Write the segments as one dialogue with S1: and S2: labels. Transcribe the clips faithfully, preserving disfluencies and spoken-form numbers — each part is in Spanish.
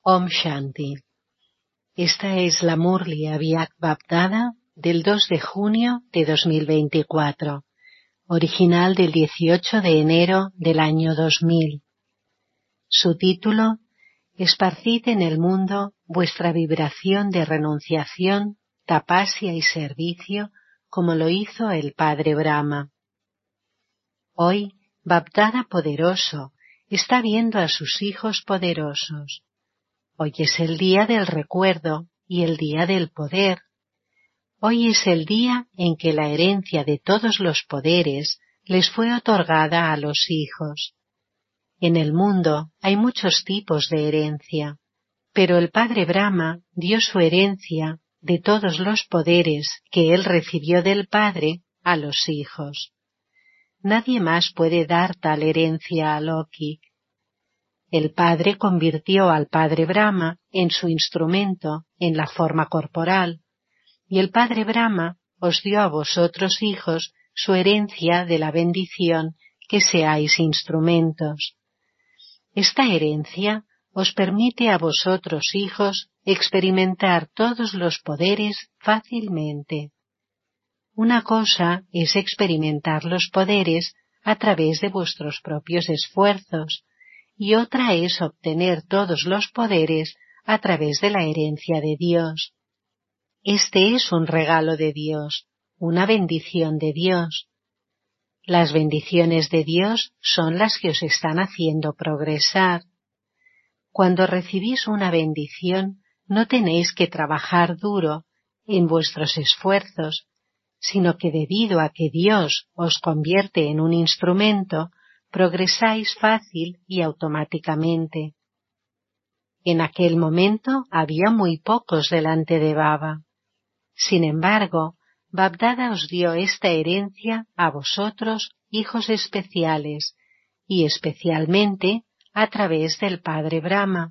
S1: Om Shanti. Esta es la Murli Avyak Bapdada del dos de junio de dos mil veinticuatro, original del dieciocho de enero del año dos mil. Su título: Esparcid en el mundo vuestra vibración de renunciación, tapasya y servicio, como lo hizo el Padre Brahma. Hoy, Bapdada poderoso está viendo a sus hijos poderosos. Hoy es el día del recuerdo y el día del poder. Hoy es el día en que la herencia de todos los poderes les fue otorgada a los hijos. En el mundo hay muchos tipos de herencia, pero el Padre Brahma dio su herencia de todos los poderes que él recibió del Padre a los hijos. Nadie más puede dar tal herencia a Loki. El Padre convirtió al Padre Brahma en su instrumento en la forma corporal, y el Padre Brahma os dio a vosotros hijos su herencia de la bendición que seáis instrumentos. Esta herencia os permite a vosotros hijos experimentar todos los poderes fácilmente. Una cosa es experimentar los poderes a través de vuestros propios esfuerzos, y otra es obtener todos los poderes a través de la herencia de Dios. Este es un regalo de Dios, una bendición de Dios. Las bendiciones de Dios son las que os están haciendo progresar. Cuando recibís una bendición, no tenéis que trabajar duro en vuestros esfuerzos, sino que debido a que Dios os convierte en un instrumento, progresáis fácil y automáticamente. En aquel momento había muy pocos delante de Baba. Sin embargo, Bapdada os dio esta herencia a vosotros, hijos especiales, y especialmente a través del Padre Brahma.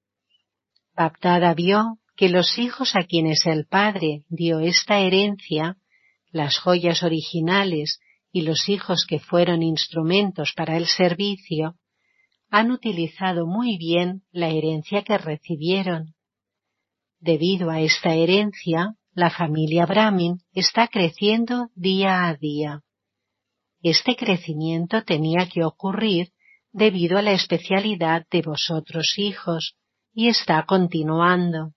S1: Bapdada vio que los hijos a quienes el Padre dio esta herencia, las joyas originales y los hijos que fueron instrumentos para el servicio, han utilizado muy bien la herencia que recibieron. Debido a esta herencia, la familia Brahmin está creciendo día a día. Este crecimiento tenía que ocurrir debido a la especialidad de vosotros hijos, y está continuando.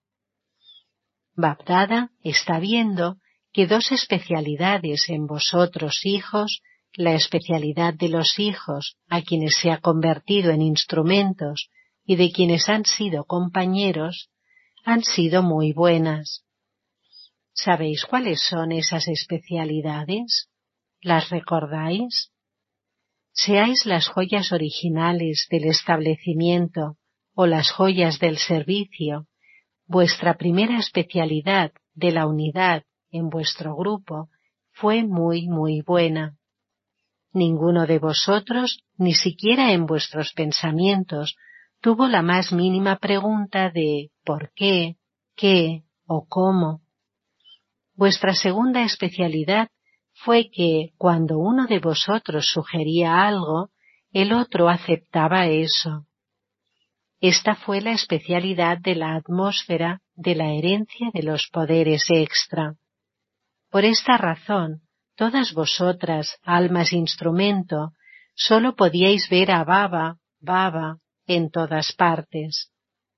S1: Bapdada está viendo que dos especialidades en vosotros hijos, la especialidad de los hijos a quienes se ha convertido en instrumentos y de quienes han sido compañeros, han sido muy buenas. ¿Sabéis cuáles son esas especialidades? ¿Las recordáis? Seáis las joyas originales del establecimiento o las joyas del servicio, vuestra primera especialidad de la unidad en vuestro grupo fue muy muy buena. Ninguno de vosotros, ni siquiera en vuestros pensamientos, tuvo la más mínima pregunta de ¿por qué?, ¿qué? O ¿cómo? Vuestra segunda especialidad fue que, cuando uno de vosotros sugería algo, el otro aceptaba eso. Esta fue la especialidad de la atmósfera de la herencia de los poderes extra. Por esta razón, todas vosotras, almas instrumento, sólo podíais ver a Baba, Baba, en todas partes.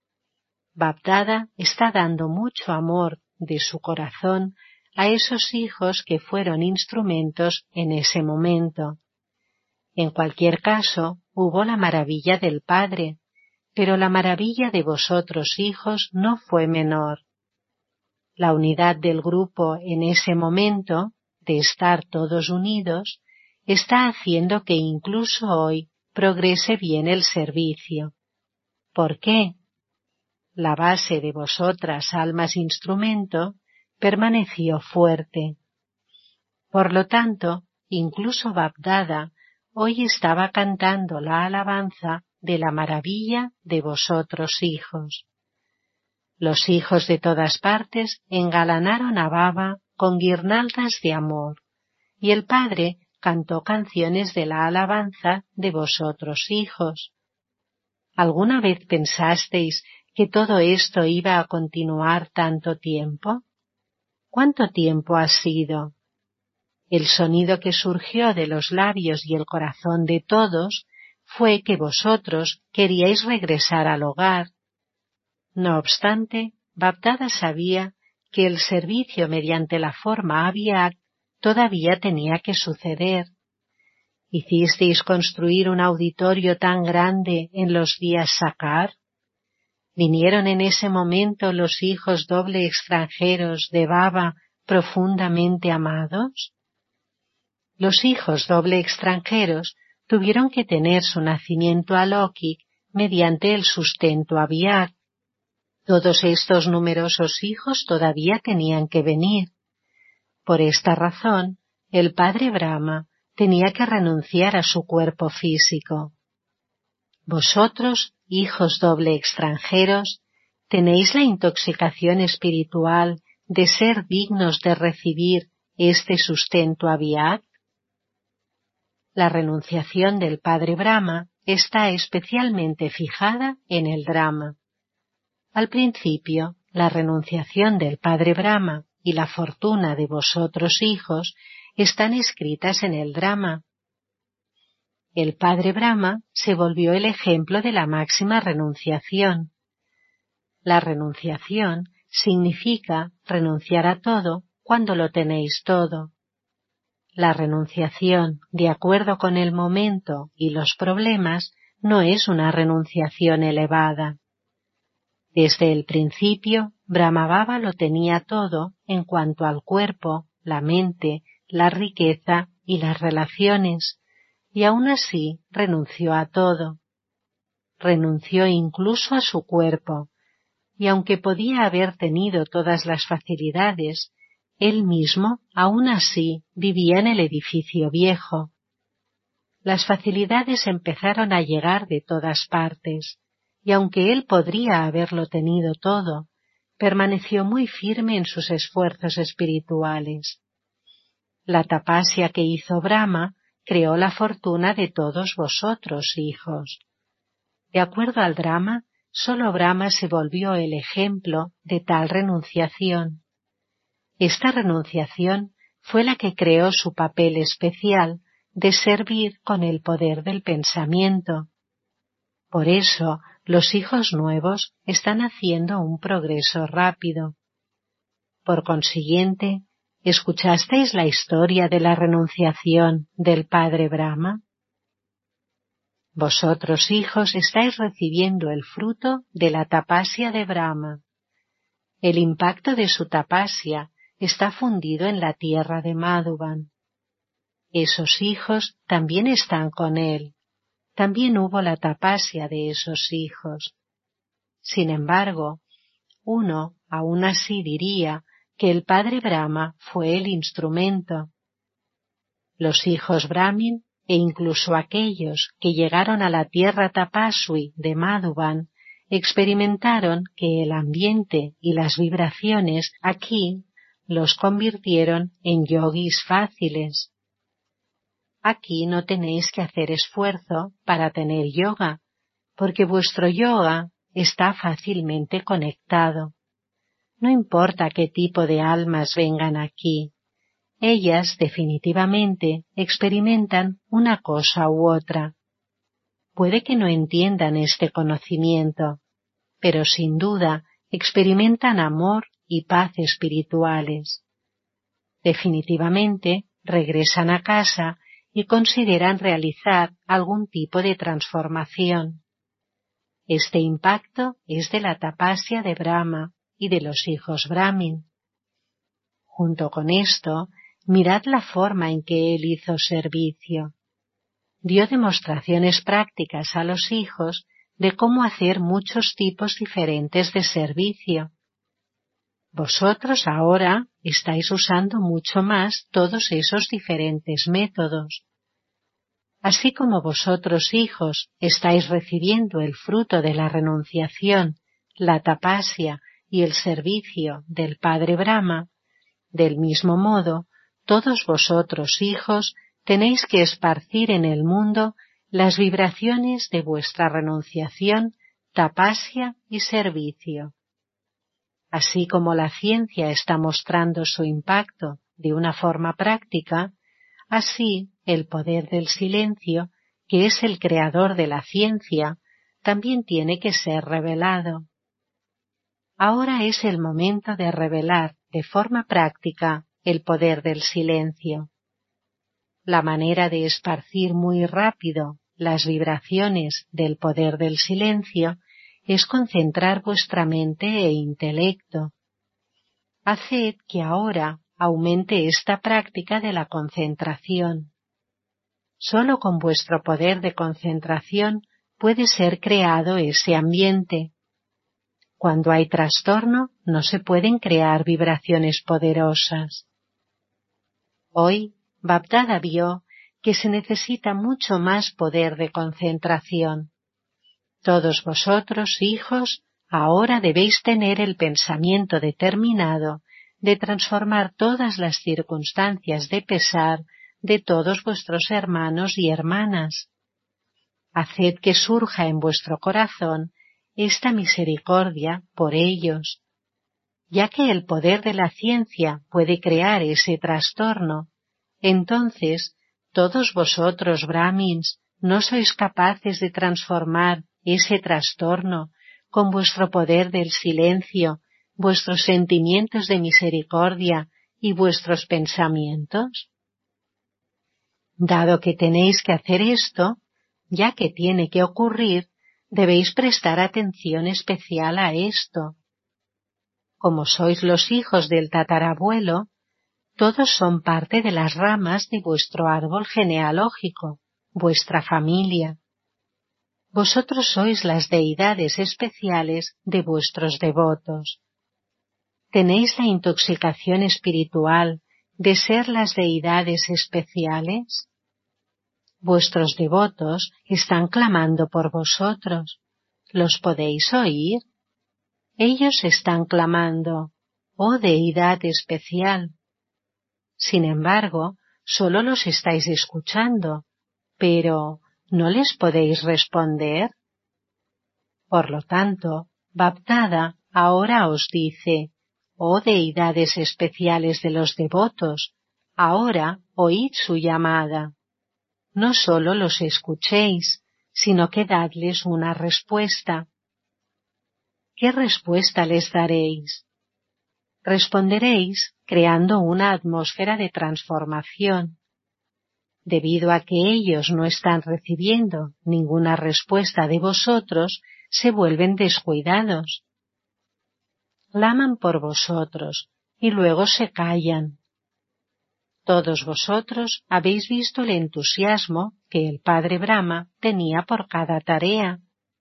S1: Bapdada está dando mucho amor de su corazón a esos hijos que fueron instrumentos en ese momento. En cualquier caso, hubo la maravilla del Padre, pero la maravilla de vosotros hijos no fue menor. La unidad del grupo en ese momento, de estar todos unidos, está haciendo que incluso hoy progrese bien el servicio. ¿Por qué? La base de vosotras, almas instrumento, permaneció fuerte. Por lo tanto, incluso Bapdada hoy estaba cantando la alabanza de la maravilla de vosotros hijos. Los hijos de todas partes engalanaron a Baba con guirnaldas de amor, y el Padre cantó canciones de la alabanza de vosotros hijos. ¿Alguna vez pensasteis que todo esto iba a continuar tanto tiempo? ¿Cuánto tiempo ha sido? El sonido que surgió de los labios y el corazón de todos fue que vosotros queríais regresar al hogar. No obstante, Bab-Dada sabía que el servicio mediante la forma Abiak todavía tenía que suceder. ¿Hicisteis construir un auditorio tan grande en los días Sakar? ¿Vinieron en ese momento los hijos doble extranjeros de Baba profundamente amados? Los hijos doble extranjeros tuvieron que tener su nacimiento alóquic mediante el sustento Abiak. Todos estos numerosos hijos todavía tenían que venir. Por esta razón, el padre Brahma tenía que renunciar a su cuerpo físico. Vosotros, hijos doble extranjeros, tenéis la intoxicación espiritual de ser dignos de recibir este sustento Abiak. La renunciación del padre Brahma está especialmente fijada en el drama. Al principio, la renunciación del padre Brahma y la fortuna de vosotros hijos están escritas en el drama. El padre Brahma se volvió el ejemplo de la máxima renunciación. La renunciación significa renunciar a todo cuando lo tenéis todo. La renunciación, de acuerdo con el momento y los problemas, no es una renunciación elevada. Desde el principio, Brahmababa lo tenía todo en cuanto al cuerpo, la mente, la riqueza y las relaciones, y aún así renunció a todo. Renunció incluso a su cuerpo, y aunque podía haber tenido todas las facilidades, él mismo aún así vivía en el edificio viejo. Las facilidades empezaron a llegar de todas partes, y aunque él podría haberlo tenido todo, permaneció muy firme en sus esfuerzos espirituales. La tapasya que hizo Brahma creó la fortuna de todos vosotros, hijos. De acuerdo al drama, solo Brahma se volvió el ejemplo de tal renunciación. Esta renunciación fue la que creó su papel especial de servir con el poder del pensamiento. Por eso, los hijos nuevos están haciendo un progreso rápido. Por consiguiente, ¿escuchasteis la historia de la renunciación del padre Brahma? Vosotros, hijos, estáis recibiendo el fruto de la tapasya de Brahma. El impacto de su tapasya está fundido en la tierra de Madhuban. Esos hijos también están con él. También hubo la tapasya de esos hijos. Sin embargo, uno aún así diría que el padre Brahma fue el instrumento. Los hijos Brahmin e incluso aquellos que llegaron a la tierra Tapaswi de Madhuban experimentaron que el ambiente y las vibraciones aquí los convirtieron en yogis fáciles. Aquí no tenéis que hacer esfuerzo para tener yoga, porque vuestro yoga está fácilmente conectado. No importa qué tipo de almas vengan aquí, ellas definitivamente experimentan una cosa u otra. Puede que no entiendan este conocimiento, pero sin duda experimentan amor y paz espirituales. Definitivamente regresan a casa y consideran realizar algún tipo de transformación. Este impacto es de la tapasya de Brahma y de los hijos Brahmin. Junto con esto, mirad la forma en que él hizo servicio. Dio demostraciones prácticas a los hijos de cómo hacer muchos tipos diferentes de servicio. Vosotros ahora estáis usando mucho más todos esos diferentes métodos. Así como vosotros, hijos, estáis recibiendo el fruto de la renunciación, la tapasya y el servicio del padre Brahma, del mismo modo, todos vosotros, hijos, tenéis que esparcir en el mundo las vibraciones de vuestra renunciación tapasya y servicio. Así como la ciencia está mostrando su impacto de una forma práctica, así el poder del silencio, que es el creador de la ciencia, también tiene que ser revelado. Ahora es el momento de revelar de forma práctica el poder del silencio. La manera de esparcir muy rápido las vibraciones del poder del silencio es concentrar vuestra mente e intelecto. Haced que ahora aumente esta práctica de la concentración. Solo con vuestro poder de concentración puede ser creado ese ambiente. Cuando hay trastorno, no se pueden crear vibraciones poderosas. Hoy, Bab Dada vio que se necesita mucho más poder de concentración. Todos vosotros, hijos, ahora debéis tener el pensamiento determinado de transformar todas las circunstancias de pesar de todos vuestros hermanos y hermanas. Haced que surja en vuestro corazón esta misericordia por ellos, ya que el poder de la ciencia puede crear ese trastorno. Entonces, todos vosotros, brahmins, no sois capaces de transformar ese trastorno con vuestro poder del silencio, vuestros sentimientos de misericordia y vuestros pensamientos. Dado que tenéis que hacer esto, ya que tiene que ocurrir, debéis prestar atención especial a esto. Como sois los hijos del tatarabuelo, todos son parte de las ramas de vuestro árbol genealógico, vuestra familia. Vosotros sois las deidades especiales de vuestros devotos. ¿Tenéis la intoxicación espiritual de ser las deidades especiales? Vuestros devotos están clamando por vosotros. ¿Los podéis oír? Ellos están clamando, oh deidad especial. Sin embargo, solo los estáis escuchando, pero ¿no les podéis responder? Por lo tanto, Bab Dada ahora os dice, oh deidades especiales de los devotos, ahora oíd su llamada. No solo los escuchéis, sino que dadles una respuesta. ¿Qué respuesta les daréis? Responderéis creando una atmósfera de transformación. Debido a que ellos no están recibiendo ninguna respuesta de vosotros, se vuelven descuidados. Claman por vosotros y luego se callan. Todos vosotros habéis visto el entusiasmo que el padre Brahma tenía por cada tarea.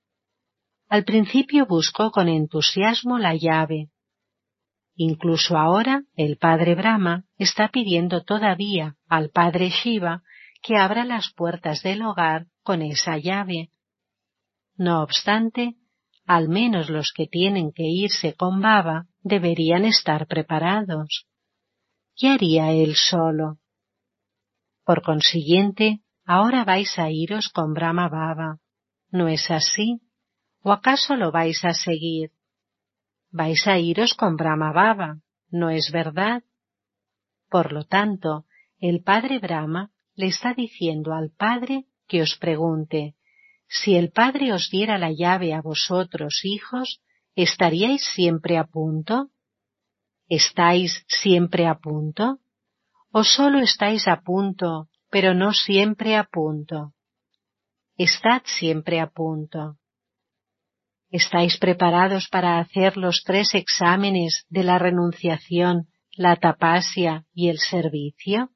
S1: Al principio buscó con entusiasmo la llave. Incluso ahora el padre Brahma está pidiendo todavía al padre Shiva que abra las puertas del hogar con esa llave. No obstante, al menos los que tienen que irse con Baba deberían estar preparados. ¿Qué haría él solo? Por consiguiente, ahora vais a iros con Brahma Baba. ¿No es así? ¿O acaso lo vais a seguir? Vais a iros con Brahma Baba, ¿no es verdad? Por lo tanto, el padre Brahma le está diciendo al padre que os pregunte, si el padre os diera la llave a vosotros, hijos, ¿estaríais siempre a punto? ¿Estáis siempre a punto? ¿O solo estáis a punto, pero no siempre a punto? Estad siempre a punto. ¿Estáis preparados para hacer los tres exámenes de la renunciación, la tapasya y el servicio?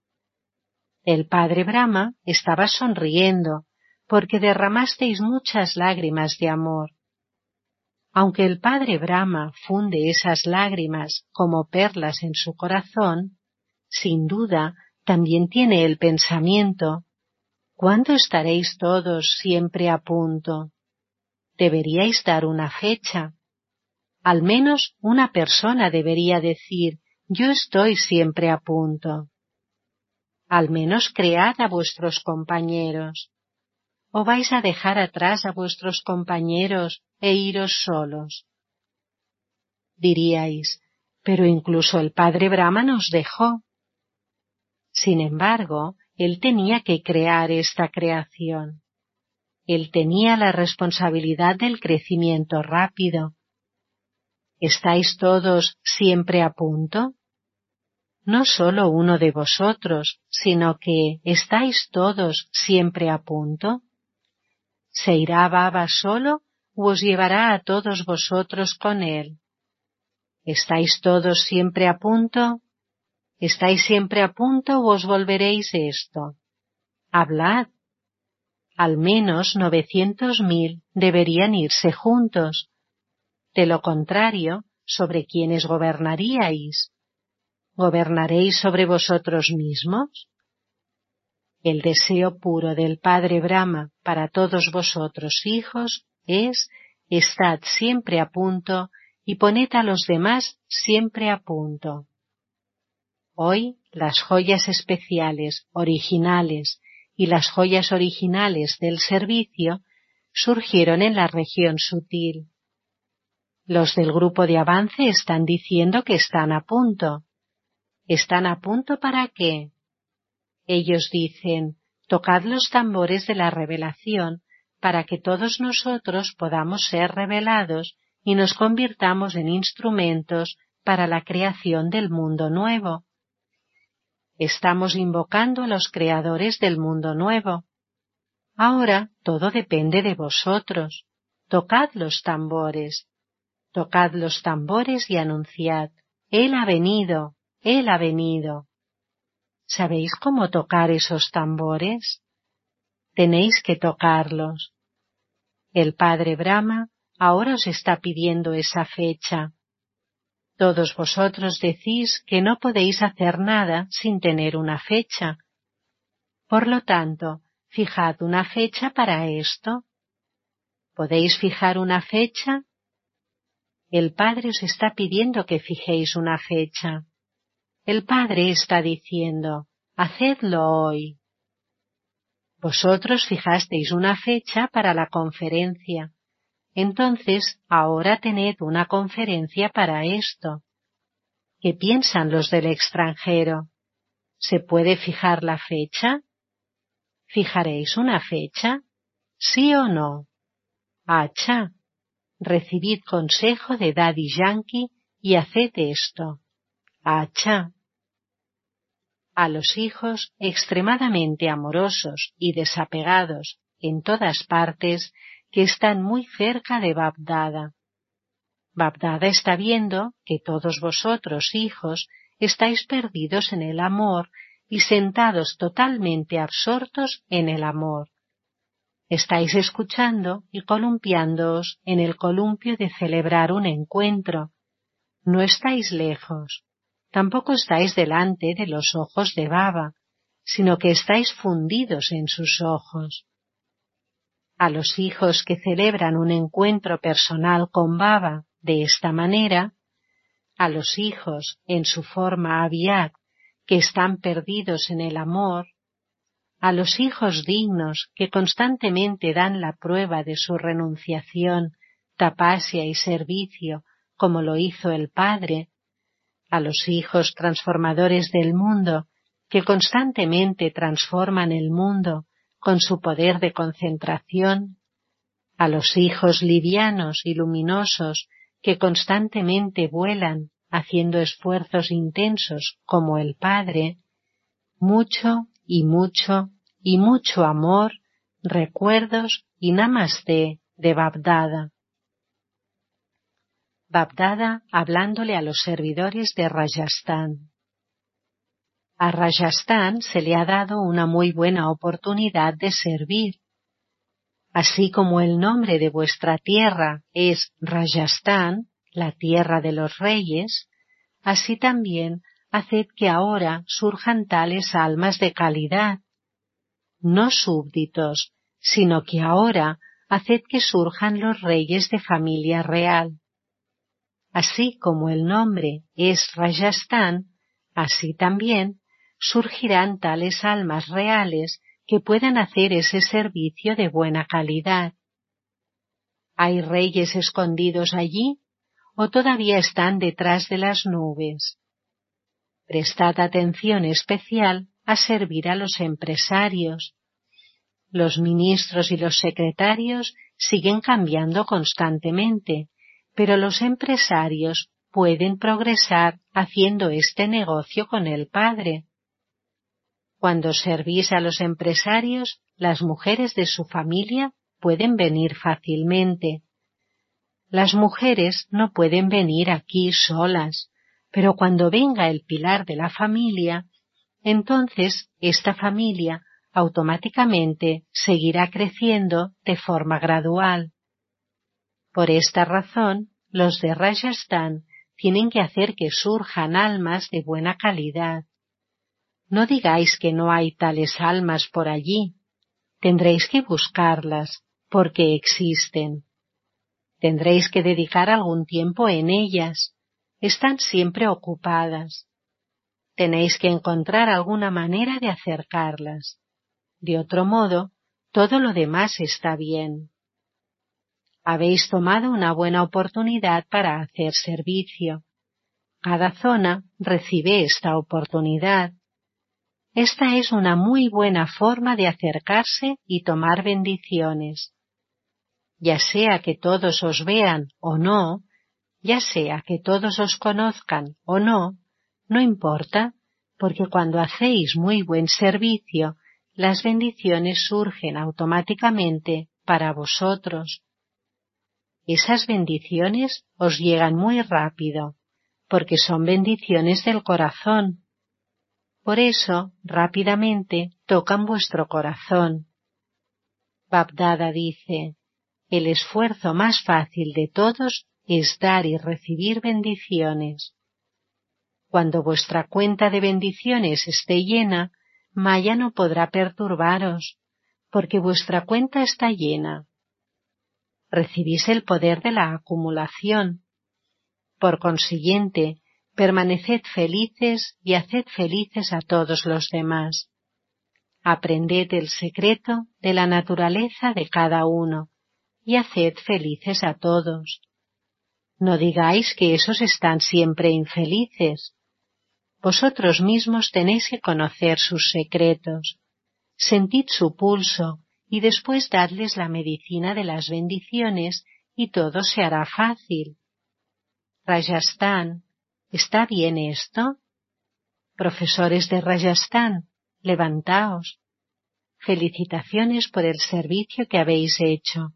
S1: El padre Brahma estaba sonriendo porque derramasteis muchas lágrimas de amor. Aunque el padre Brahma funde esas lágrimas como perlas en su corazón, sin duda también tiene el pensamiento, ¿cuándo estaréis todos siempre a punto? Deberíais dar una fecha. Al menos una persona debería decir, yo estoy siempre a punto. Al menos cread a vuestros compañeros. ¿O vais a dejar atrás a vuestros compañeros e iros solos? Diríais, pero incluso el padre Brahma nos dejó. Sin embargo, él tenía que crear esta creación. Él tenía la responsabilidad del crecimiento rápido. ¿Estáis todos siempre a punto? No solo uno de vosotros, sino que ¿estáis todos siempre a punto? ¿Se irá Baba solo o os llevará a todos vosotros con él? ¿Estáis todos siempre a punto? ¿Estáis siempre a punto o os volveréis esto? Hablad. Al menos novecientos mil deberían irse juntos. De lo contrario, ¿sobre quiénes gobernaríais? ¿Gobernaréis sobre vosotros mismos? El deseo puro del Padre Brahma para todos vosotros, hijos, es estad siempre a punto y poned a los demás siempre a punto. Hoy, las joyas especiales, originales, y las joyas originales del servicio surgieron en la región sutil. Los del grupo de avance están diciendo que están a punto. ¿Están a punto para qué? Ellos dicen, tocad los tambores de la revelación para que todos nosotros podamos ser revelados y nos convirtamos en instrumentos para la creación del mundo nuevo. Estamos invocando a los creadores del mundo nuevo. Ahora todo depende de vosotros. Tocad los tambores. Tocad los tambores y anunciad, Él ha venido, Él ha venido. ¿Sabéis cómo tocar esos tambores? Tenéis que tocarlos. El Padre Brahma ahora os está pidiendo esa fecha. Todos vosotros decís que no podéis hacer nada sin tener una fecha. Por lo tanto, fijad una fecha para esto. ¿Podéis fijar una fecha? El Padre os está pidiendo que fijéis una fecha. El Padre está diciendo, hacedlo hoy. Vosotros fijasteis una fecha para la conferencia. Entonces, ahora tened una conferencia para esto. ¿Qué piensan los del extranjero? ¿Se puede fijar la fecha? ¿Fijaréis una fecha? ¿Sí o no? Acha, recibid consejo de Daddy Yankee y haced esto. Acha. A los hijos extremadamente amorosos y desapegados en todas partes que están muy cerca de Bab-Dada. Bab-Dada está viendo que todos vosotros, hijos, estáis perdidos en el amor y sentados totalmente absortos en el amor. Estáis escuchando y columpiándoos en el columpio de celebrar un encuentro. No estáis lejos, tampoco estáis delante de los ojos de Baba, sino que estáis fundidos en sus ojos. A los hijos que celebran un encuentro personal con Baba de esta manera, a los hijos en su forma aviat que están perdidos en el amor, a los hijos dignos que constantemente dan la prueba de su renunciación, tapasya y servicio, como lo hizo el Padre, a los hijos transformadores del mundo que constantemente transforman el mundo con su poder de concentración, a los hijos livianos y luminosos que constantemente vuelan haciendo esfuerzos intensos como el Padre, mucho y mucho y mucho amor, recuerdos y namaste de Bab-Dada. Bab-Dada hablándole a los servidores de Rajasthan. A Rajasthan se le ha dado una muy buena oportunidad de servir. Así como el nombre de vuestra tierra es Rajasthan, la tierra de los reyes, así también haced que ahora surjan tales almas de calidad, no súbditos, sino que ahora haced que surjan los reyes de familia real. Así como el nombre es Rajasthan, así también surgirán tales almas reales que puedan hacer ese servicio de buena calidad. ¿Hay reyes escondidos allí o todavía están detrás de las nubes? Prestad atención especial a servir a los empresarios. Los ministros y los secretarios siguen cambiando constantemente, pero los empresarios pueden progresar haciendo este negocio con el Padre. Cuando servís a los empresarios, las mujeres de su familia pueden venir fácilmente. Las mujeres no pueden venir aquí solas, pero cuando venga el pilar de la familia, entonces esta familia automáticamente seguirá creciendo de forma gradual. Por esta razón, los de Rajasthan tienen que hacer que surjan almas de buena calidad. No digáis que no hay tales almas por allí. Tendréis que buscarlas, porque existen. Tendréis que dedicar algún tiempo en ellas. Están siempre ocupadas. Tenéis que encontrar alguna manera de acercarlas. De otro modo, todo lo demás está bien. Habéis tomado una buena oportunidad para hacer servicio. Cada zona recibe esta oportunidad. Esta es una muy buena forma de acercarse y tomar bendiciones. Ya sea que todos os vean o no, ya sea que todos os conozcan o no, no importa, porque cuando hacéis muy buen servicio, las bendiciones surgen automáticamente para vosotros. Esas bendiciones os llegan muy rápido, porque son bendiciones del corazón. Por eso, rápidamente tocan vuestro corazón. Bab-Dada dice, el esfuerzo más fácil de todos es dar y recibir bendiciones. Cuando vuestra cuenta de bendiciones esté llena, Maya no podrá perturbaros, porque vuestra cuenta está llena. Recibís el poder de la acumulación. Por consiguiente, permaneced felices y haced felices a todos los demás. Aprended el secreto de la naturaleza de cada uno y haced felices a todos. No digáis que esos están siempre infelices. Vosotros mismos tenéis que conocer sus secretos. Sentid su pulso y después dadles la medicina de las bendiciones y todo se hará fácil. Rajasthan, ¿está bien esto? Profesores de Rajasthan, levantaos. Felicitaciones por el servicio que habéis hecho.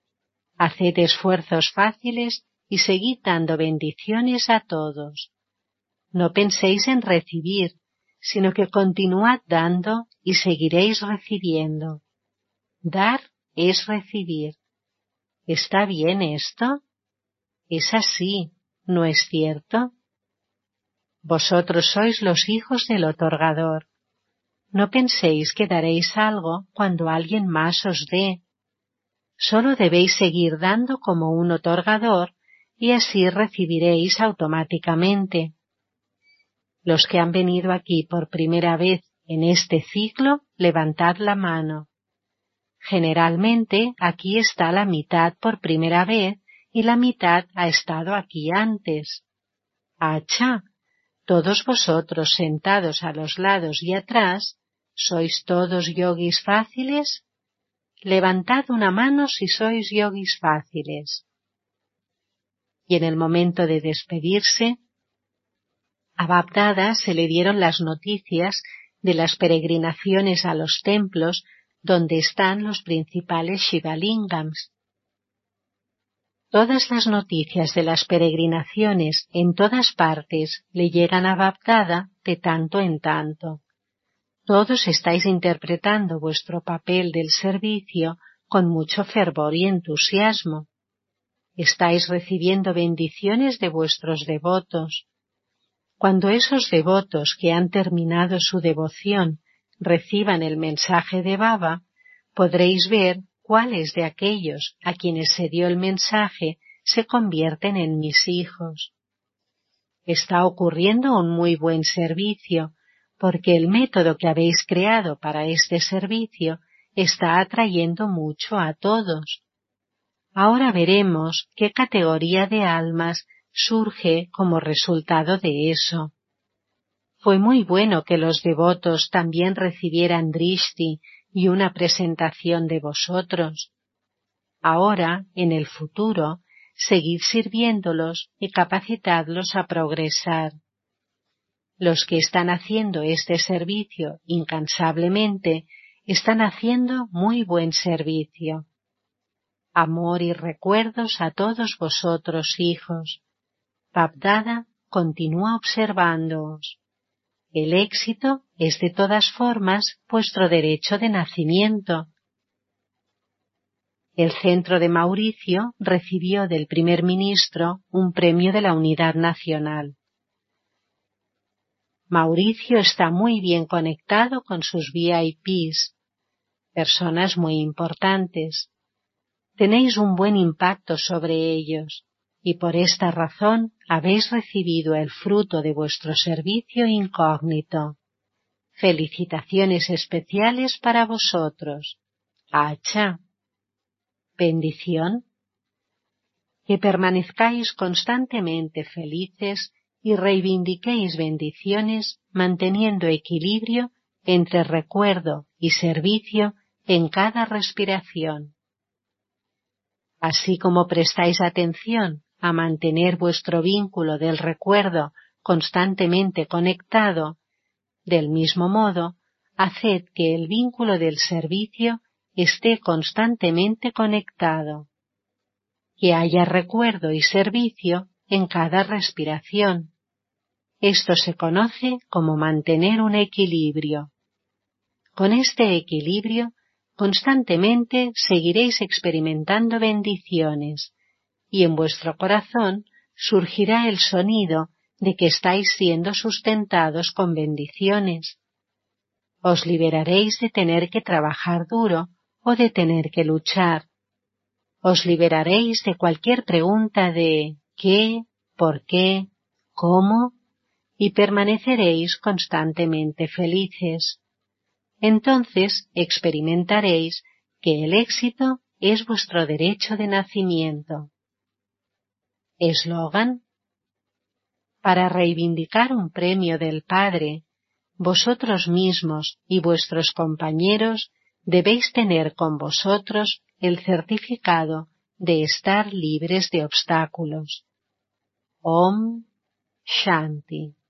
S1: Haced esfuerzos fáciles y seguid dando bendiciones a todos. No penséis en recibir, sino que continuad dando y seguiréis recibiendo. Dar es recibir. ¿Está bien esto? Es así, ¿no es cierto? Vosotros sois los hijos del otorgador. No penséis que daréis algo cuando alguien más os dé. Solo debéis seguir dando como un otorgador y así recibiréis automáticamente. Los que han venido aquí por primera vez en este ciclo, levantad la mano. Generalmente aquí está la mitad por primera vez y la mitad ha estado aquí antes. ¡Acha! Todos vosotros sentados a los lados y atrás, ¿sois todos yogis fáciles? Levantad una mano si sois yogis fáciles. Y en el momento de despedirse, a Bab-Dada se le dieron las noticias de las peregrinaciones a los templos donde están los principales Shivalingams. Todas las noticias de las peregrinaciones en todas partes le llegan a Bab-Dada de tanto en tanto. Todos estáis interpretando vuestro papel del servicio con mucho fervor y entusiasmo. Estáis recibiendo bendiciones de vuestros devotos. Cuando esos devotos que han terminado su devoción reciban el mensaje de Baba, podréis ver cuáles de aquellos a quienes se dio el mensaje se convierten en mis hijos. Está ocurriendo un muy buen servicio, porque el método que habéis creado para este servicio está atrayendo mucho a todos. Ahora veremos qué categoría de almas surge como resultado de eso. Fue muy bueno que los devotos también recibieran drishti y una presentación de vosotros. Ahora, en el futuro, seguid sirviéndolos y capacitadlos a progresar. Los que están haciendo este servicio incansablemente están haciendo muy buen servicio. Amor y recuerdos a todos vosotros, hijos. Bab-Dada continúa observándoos. El éxito es de todas formas vuestro derecho de nacimiento. El centro de Mauricio recibió del primer ministro un premio de la Unidad Nacional. Mauricio está muy bien conectado con sus V I Ps, personas muy importantes. Tenéis un buen impacto sobre ellos, y por esta razón habéis recibido el fruto de vuestro servicio incógnito. Felicitaciones especiales para vosotros. Acha. Bendición. Que permanezcáis constantemente felices y reivindiquéis bendiciones manteniendo equilibrio entre recuerdo y servicio en cada respiración. Así como prestáis atención a mantener vuestro vínculo del recuerdo constantemente conectado, del mismo modo, haced que el vínculo del servicio esté constantemente conectado. Que haya recuerdo y servicio en cada respiración. Esto se conoce como mantener un equilibrio. Con este equilibrio, constantemente seguiréis experimentando bendiciones, y en vuestro corazón surgirá el sonido de que estáis siendo sustentados con bendiciones. Os liberaréis de tener que trabajar duro o de tener que luchar. Os liberaréis de cualquier pregunta de ¿qué?, ¿por qué?, ¿cómo?, y permaneceréis constantemente felices. Entonces experimentaréis que el éxito es vuestro derecho de nacimiento. Eslogan: para reivindicar un premio del Padre, vosotros mismos y vuestros compañeros debéis tener con vosotros el certificado de estar libres de obstáculos. Om Shanti.